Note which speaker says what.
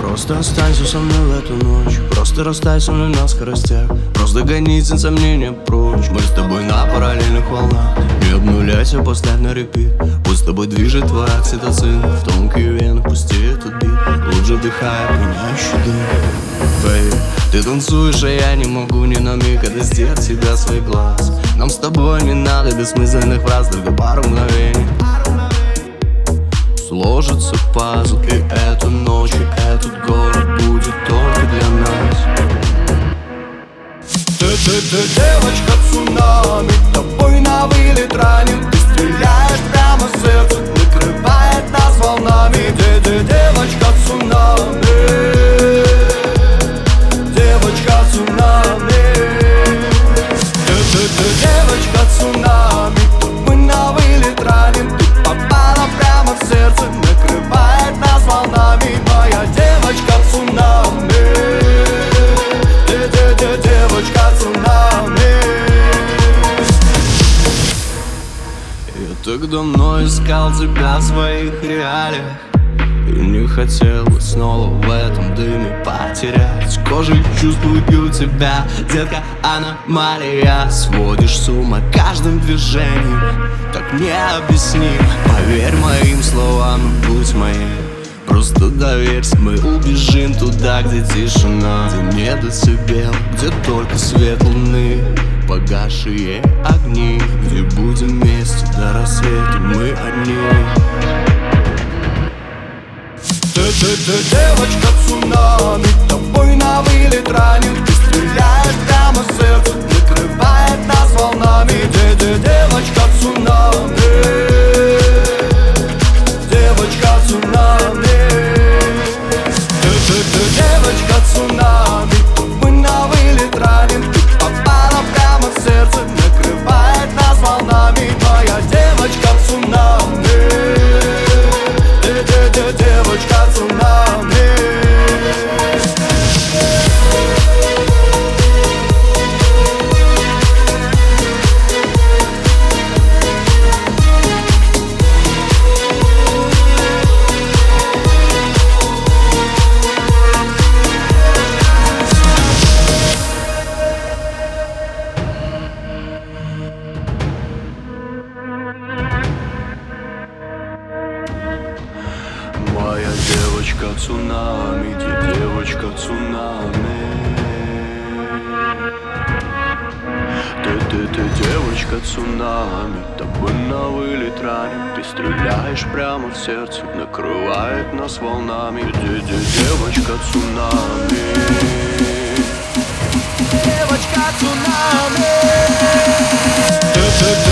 Speaker 1: Просто останься со мной в эту ночь. Просто растай со мной на скоростях. Просто гони сомнения прочь. Мы с тобой на параллельных волнах. Не обнуляйся, поставь на репит. Пусть с тобой движет твой окситоцин. В тонкие вены пусти этот бит. Лучше вдыхай пьянящий дым. Baby, ты танцуешь, а я не могу ни на миг отвести от себя свой глаз. Нам с тобой не надо бессмысленных фраз, только пару мгновений. Сложится пазл, и эту ночь, и этот город будет только для нас.
Speaker 2: Ты девочка цунами, тобой на вылет ранен. Ты стреляешь прямо в сердце, накрывает нас волнами. Ты девочка цунами, девочка цунами. Ты девочка цунами, тобой на вылет ранен. Ты попала прямо в сердце, накрывает нас волнами. Моя девочка цунами, девочка цунами.
Speaker 1: Я так давно искал тебя в своих реалиях и не хотел бы снова в этом дыме потерять. Кожей чувствую тебя, детка, аномалия. Сводишь с ума каждым движением, так необъясним. Поверь моим словам, будь моей. Просто доверься, мы убежим туда, где тишина, где нет децибел, где только свет луны, погасшие огни, где будем вместе до рассвета, мы одни.
Speaker 2: Ты девочка цунами, тобой на вылет ранен. Ты стреляешь прямо в сердце, накрывает нас волнами. Девочка цунами, девочка цунами. Ты девочка цунами, тобой на вылет ранен. Ты попала прямо в сердце, накрывает нас волнами. Моя девочка цунами, девочка цунами.
Speaker 1: Моя девочка цунами, девочка цунами. Ты девочка цунами, тобой на вылет ранен. Ты стреляешь прямо в сердце, накрывает нас волнами. Девочка цунами,
Speaker 2: Девочка цунами.